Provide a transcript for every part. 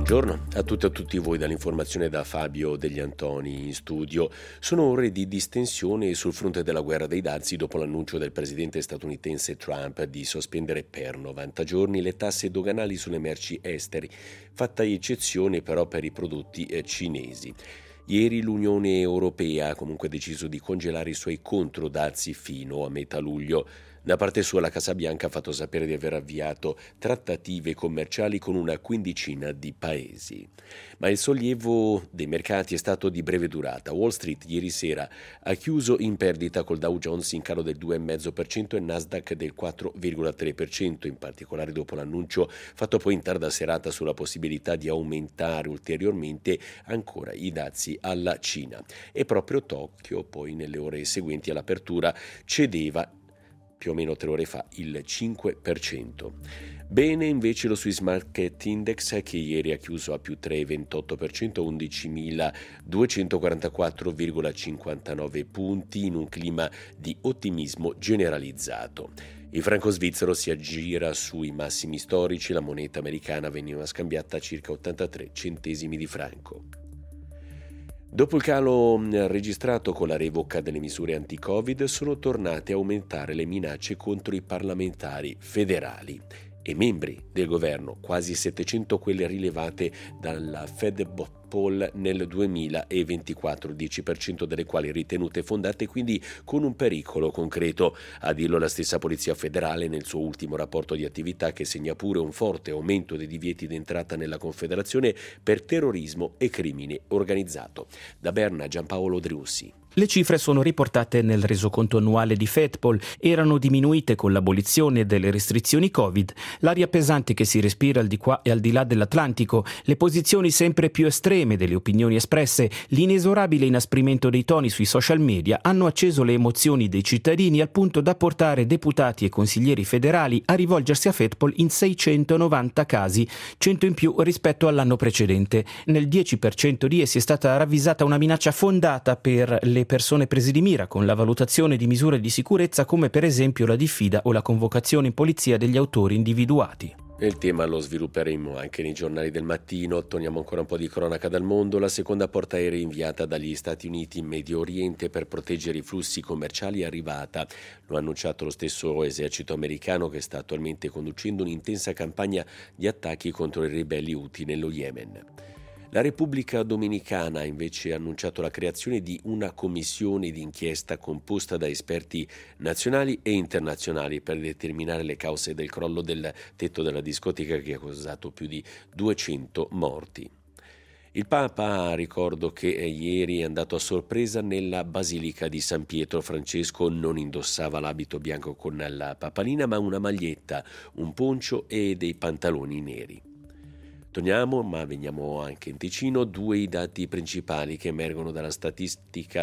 Buongiorno a tutte e a tutti voi dall'informazione da Fabio Degli Antoni in studio. Sono ore di distensione sul fronte della guerra dei dazi dopo l'annuncio del presidente statunitense Trump di sospendere per 90 giorni le tasse doganali sulle merci esteri, fatta eccezione però per i prodotti cinesi. Ieri l'Unione Europea ha comunque deciso di congelare i suoi controdazi fino a metà luglio. Da parte sua la Casa Bianca ha fatto sapere di aver avviato trattative commerciali con una quindicina di paesi. Ma il sollievo dei mercati è stato di breve durata. Wall Street ieri sera ha chiuso in perdita col Dow Jones in calo del 2,5% e Nasdaq del 4,3%, in particolare dopo l'annuncio fatto poi in tarda serata sulla possibilità di aumentare ulteriormente ancora i dazi alla Cina. E proprio Tokyo poi nelle ore seguenti all'apertura cedeva più o meno 3 ore fa il 5%. Bene invece lo Swiss Market Index che ieri ha chiuso a più 3,28%, 11.244,59 punti in un clima di ottimismo generalizzato. Il franco svizzero si aggira sui massimi storici, la moneta americana veniva scambiata a circa 83 centesimi di franco. Dopo il calo registrato con la revoca delle misure anti-Covid, sono tornate a aumentare le minacce contro i parlamentari federali e membri del governo, quasi 700 quelle rilevate dalla Fed Poll nel 2024, 10% delle quali ritenute fondate, quindi con un pericolo concreto. A dirlo la stessa Polizia Federale nel suo ultimo rapporto di attività, che segna pure un forte aumento dei divieti d'entrata nella Confederazione per terrorismo e crimine organizzato. Da Berna, Giampaolo Driussi. Le cifre sono riportate nel resoconto annuale di FedPoll, erano diminuite con l'abolizione delle restrizioni Covid, l'aria pesante che si respira al di qua e al di là dell'Atlantico, le posizioni sempre più estreme delle opinioni espresse, l'inesorabile inasprimento dei toni sui social media hanno acceso le emozioni dei cittadini al punto da portare deputati e consiglieri federali a rivolgersi a FedPoll in 690 casi, 100 in più rispetto all'anno precedente. Nel 10% di essi è stata ravvisata una minaccia fondata per le persone prese di mira con la valutazione di misure di sicurezza come per esempio la diffida o la convocazione in polizia degli autori individuati. Il tema lo svilupperemo anche nei giornali del mattino. Torniamo ancora un po' di cronaca dal mondo. La seconda portaerei inviata dagli Stati Uniti in Medio Oriente per proteggere i flussi commerciali è arrivata. Lo ha annunciato lo stesso esercito americano, che sta attualmente conducendo un'intensa campagna di attacchi contro i ribelli Houthi nello Yemen. La Repubblica Dominicana ha invece annunciato la creazione di una commissione d'inchiesta composta da esperti nazionali e internazionali per determinare le cause del crollo del tetto della discoteca che ha causato più di 200 morti. Il Papa, ricordo che ieri è andato a sorpresa nella Basilica di San Pietro. Francesco non indossava l'abito bianco con la papalina, ma una maglietta, un poncio e dei pantaloni neri. Torniamo, ma veniamo anche in Ticino, 2 i dati principali che emergono dalla statistica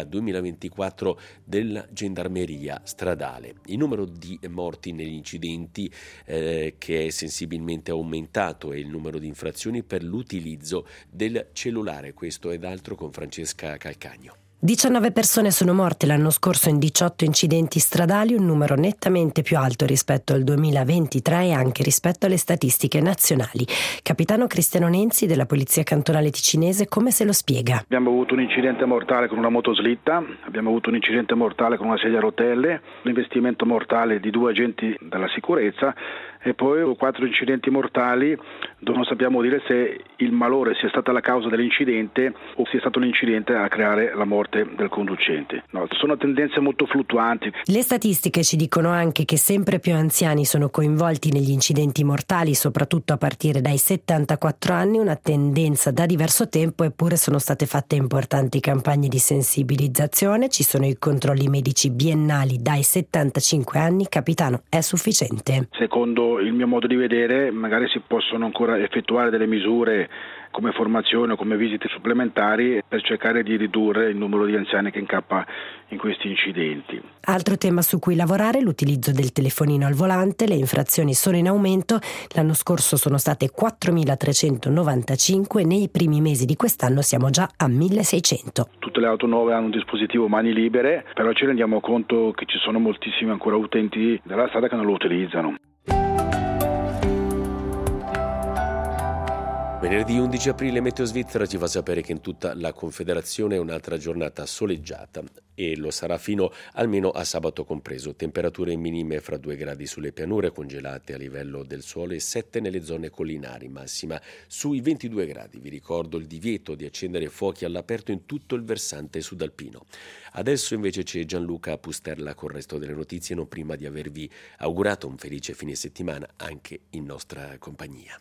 2024 della gendarmeria stradale. Il numero di morti negli incidenti che è sensibilmente aumentato e il numero di infrazioni per l'utilizzo del cellulare. Questo ed altro con Francesca Calcagno. 19 persone sono morte l'anno scorso in 18 incidenti stradali, un numero nettamente più alto rispetto al 2023 e anche rispetto alle statistiche nazionali. Capitano Cristiano Nenzi della Polizia Cantonale Ticinese come se lo spiega? Abbiamo avuto un incidente mortale con una motoslitta, abbiamo avuto un incidente mortale con una sedia a rotelle, un investimento mortale di 2 agenti della sicurezza e poi 4 incidenti mortali dove non sappiamo dire se il malore sia stata la causa dell'incidente o sia stato l'incidente a creare la morte del conducente. No, sono tendenze molto fluttuanti. Le statistiche ci dicono anche che sempre più anziani sono coinvolti negli incidenti mortali, soprattutto a partire dai 74 anni, una tendenza da diverso tempo, eppure sono state fatte importanti campagne di sensibilizzazione, ci sono i controlli medici biennali dai 75 anni. Capitano, è sufficiente? Secondo il mio modo di vedere, magari si possono ancora effettuare delle misure come formazione o come visite supplementari per cercare di ridurre il numero di anziani che incappa in questi incidenti. Altro tema su cui lavorare, l'utilizzo del telefonino al volante. Le infrazioni sono in aumento, l'anno scorso sono state 4.395, nei primi mesi di quest'anno siamo già a 1.600. Tutte le auto nuove hanno un dispositivo mani libere, però ci rendiamo conto che ci sono moltissimi ancora utenti della strada che non lo utilizzano. Venerdì 11 aprile Meteo Svizzera ci fa sapere che in tutta la Confederazione è un'altra giornata soleggiata e lo sarà fino almeno a sabato compreso. Temperature minime fra 2 gradi sulle pianure congelate a livello del suolo e 7 nelle zone collinari, massima sui 22 gradi. Vi ricordo il divieto di accendere fuochi all'aperto in tutto il versante sudalpino. Adesso invece c'è Gianluca Pusterla con il resto delle notizie, non prima di avervi augurato un felice fine settimana anche in nostra compagnia.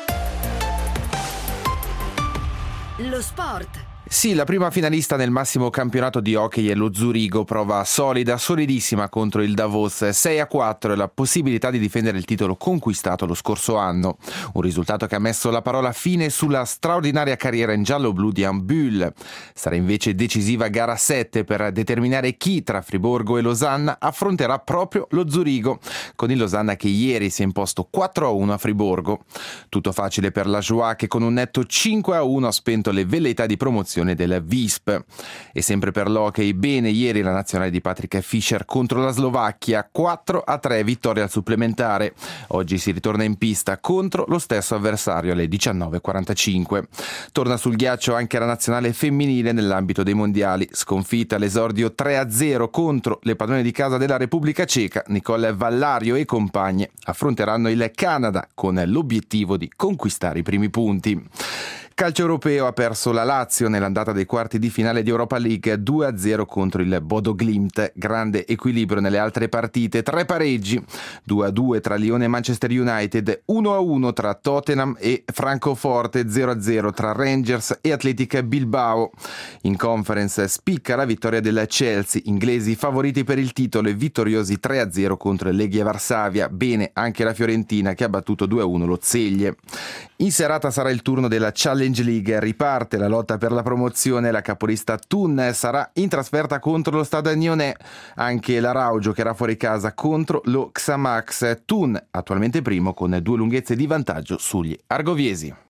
Lo sport. Sì, la prima finalista nel massimo campionato di hockey è lo Zurigo, prova solidissima contro il Davos, 6-4 e la possibilità di difendere il titolo conquistato lo scorso anno. Un risultato che ha messo la parola fine sulla straordinaria carriera in giallo-blu di Ambul. Sarà invece decisiva gara 7 per determinare chi tra Friburgo e Losanna affronterà proprio lo Zurigo, con il Losanna che ieri si è imposto 4-1 a Friburgo. Tutto facile per la Joie che con un netto 5-1 ha spento le velleità di promozione del Visp. E sempre per l'hockey, bene ieri la nazionale di Patrick Fischer contro la Slovacchia, 4-3 vittoria al supplementare. Oggi si ritorna in pista contro lo stesso avversario alle 19:45. Torna sul ghiaccio anche la nazionale femminile nell'ambito dei mondiali, sconfitta all'esordio 3-0 contro le padrone di casa della Repubblica Ceca. Nicole Vallario e compagne affronteranno il Canada con l'obiettivo di conquistare i primi punti. Calcio europeo, ha perso la Lazio nell'andata dei quarti di finale di Europa League 2-0 contro il Bodo Glimt. Grande equilibrio nelle altre partite, 3 pareggi, 2-2 tra Lione e Manchester United, 1-1 tra Tottenham e Francoforte, 0-0 tra Rangers e Athletic Bilbao. In Conference spicca la vittoria del Chelsea, inglesi favoriti per il titolo e vittoriosi 3-0 contro il Legia Varsavia. Bene anche la Fiorentina che ha battuto 2-1 lo Zeglie. In serata sarà il turno della Challenge League, riparte la lotta per la promozione, la capolista Thun sarà in trasferta contro lo Stade Lyonnais, anche l'Araujo giocherà fuori casa contro lo Xamax. Thun attualmente primo con 2 lunghezze di vantaggio sugli argoviesi.